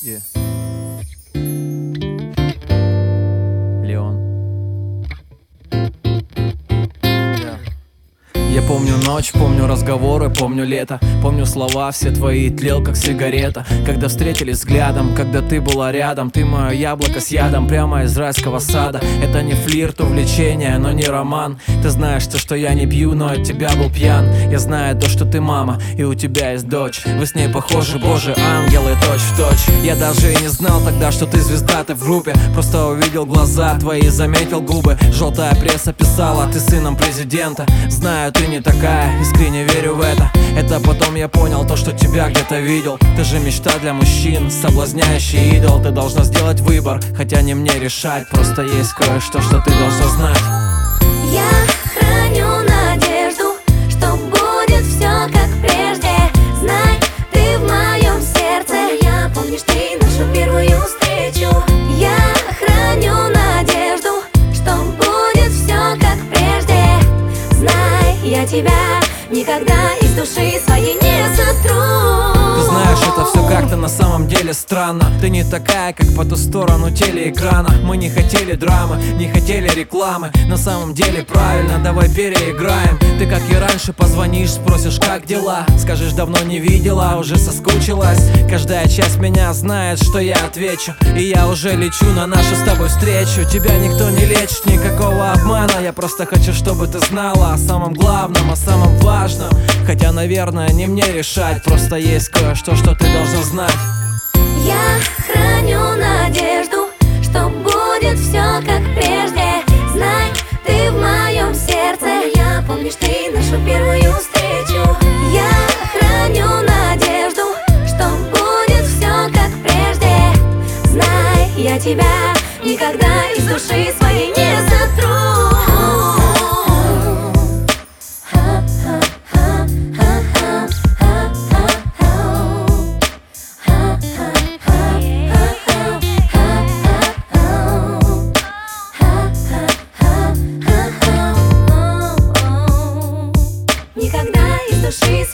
Yeah. Леон. Я помню ночь, помню разговоры, помню лето. Помню слова все твои, тлел как сигарета. Когда встретились взглядом, когда ты была рядом. Ты мое яблоко с ядом, прямо из райского сада. Это не флирт, увлечение, но не роман. Ты знаешь то, что я не пью, но от тебя был пьян. Я знаю то, что ты мама, и у тебя есть дочь. Вы с ней похожи, боже, ангелы, точь в точь. Я даже и не знал тогда, что ты звезда, ты в группе. Просто увидел глаза твои, заметил губы. Желтая пресса писала, ты сыном президента. Знаю, ты не такая, искренне верю в это. Это потом я понял то, что тебя где-то видел. Ты же мечта для мужчин, соблазняющий идол. Ты должна сделать выбор, хотя не мне решать. Просто есть кое-что, что ты должна знать. Я храню надежду, что будет все как прежде. Знай, ты в моем сердце. Я помнишь ты нашу первую встречу. Я храню надежду, что будет все как прежде. Знай, я тебя никогда из души своей не сотру. Ты знаешь, это все как-то на самом деле странно. Ты не такая, как по ту сторону телеэкрана. Мы не хотели драмы, не хотели рекламы. На самом деле правильно, давай переиграем. Ты как и раньше позвонишь, спросишь, как дела. Скажешь, давно не видела, уже соскучилась. Каждая часть меня знает, что я отвечу. И я уже лечу на нашу с тобой встречу. Тебя никто не лечит, никакого обмана. Я просто хочу, чтобы ты знала о самом главном, о самом важном. Хотя, наверное, не мне решать. Просто есть кое-что, что ты должна знать. Я храню надежду, что будет все как прежде. Знай, ты в моем сердце. Я помнишь ты нашу первую встречу. Я храню надежду, что будет все как прежде. Знай, я тебя никогда из души своей не сотру. Никогда из души